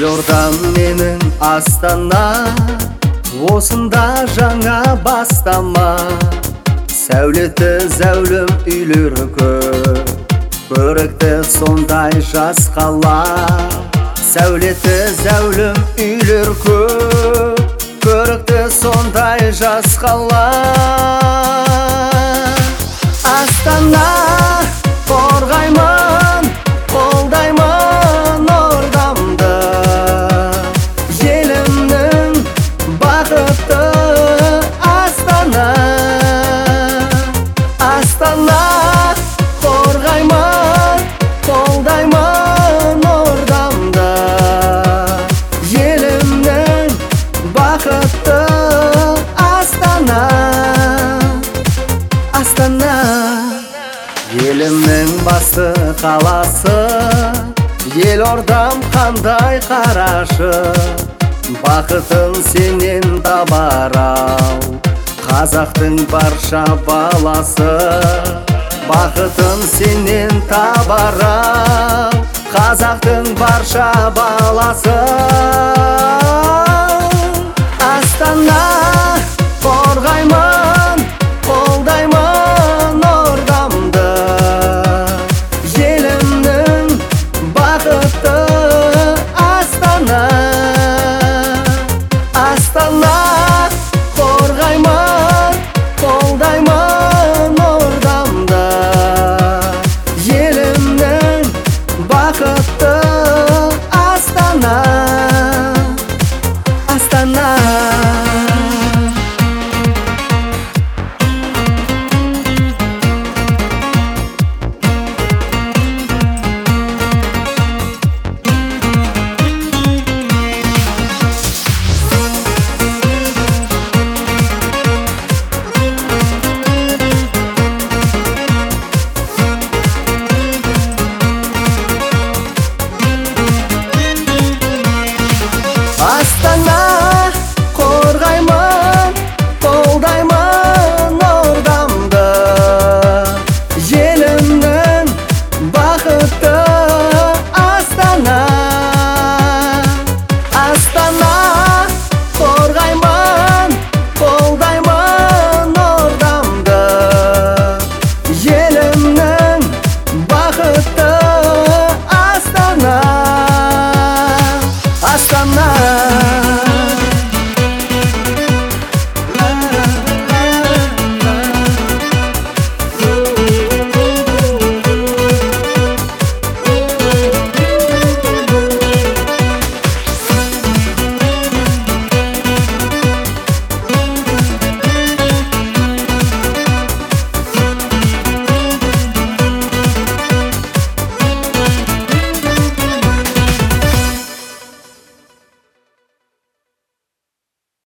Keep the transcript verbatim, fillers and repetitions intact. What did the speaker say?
Елордам менің Астана, осында жаңа бастама. Сәулеті зәулім үйлері көп, көрікті сондай жас қала. Сәулеті зәулім үйлер көп, көрікті сондай жас қала. Астана, қорғаймын, қолдаймын ордамды, елімнің бақытты Астана. Астана, қорғаймын, қолдаймын ордамды, елімнің бақытты Астана. Астана, елімнің басты қаласы, елордам қандай қарашы. Бақытын сенен табар-ау, қазақтың барша баласы. Бақытын сенен табар-ау, қазақтың барша баласы.